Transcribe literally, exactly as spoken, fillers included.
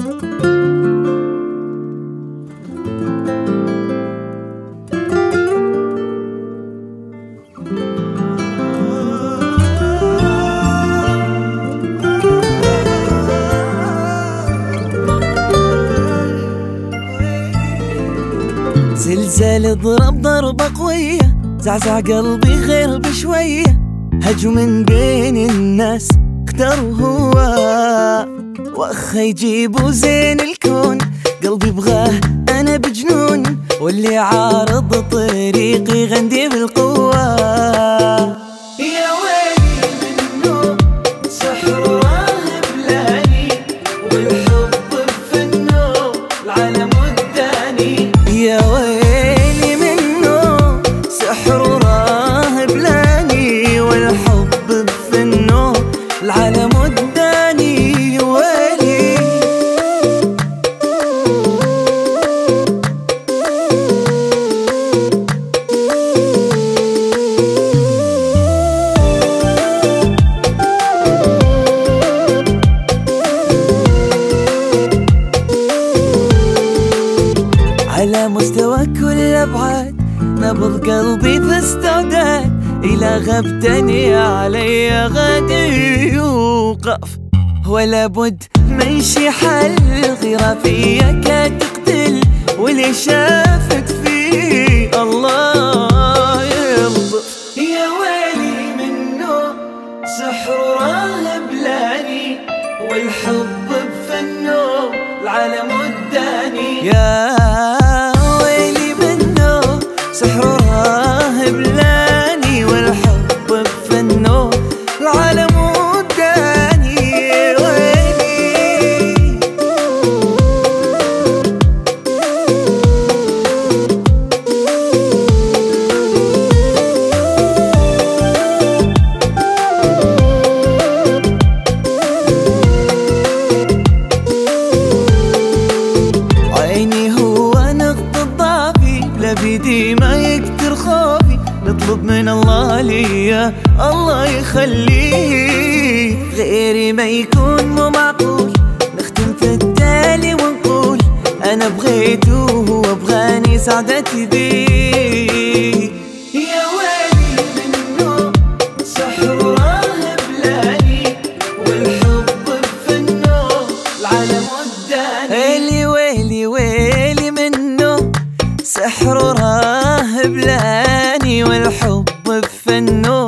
زلزال ضرب ضربة قوية، زعزع قلبي غير بشوية، هجم من بين الناس اختاروا هو واخ يجيبوا زين الكون. قلبي بغاه انا بجنون، واللي عارض طريقي غندي بالقوة. يا ويلي منه سحر راهب لاني، والحب بفنه العالم وداني. يا ويلي منه سحر راهب لاني، والحب بفنه العالم وداني. ويلي على مستوى كل الأبعاد، نبض قلبي في استعداد، إلى غبتني علي غادي يوقف، ولا بد ما يمشي حل. غيرة فيا كتقتل، واللي شافك فيه الله يلطف. يا ويلي منه سحر راهب لاني، والحب بفنه العالم وداني. يا ويلي منه سحر راهب لاني، والحب بفنه العالم وداني. ويلي عيني هو نقطة ضعفي، لا بيدي ما يكتر خوفي، نطلب من الله ليا الله يخليه، غيري ما يكون مو معقول. نختم في التالي ونقول أنا بغيته وهو بغاني سعدتي بيه. يا ويلي منه سحر راهب لاني، والحب بفنه العالم وداني. ويلي ويلي ويلي منه سحر راهب لاني، والحب بفنه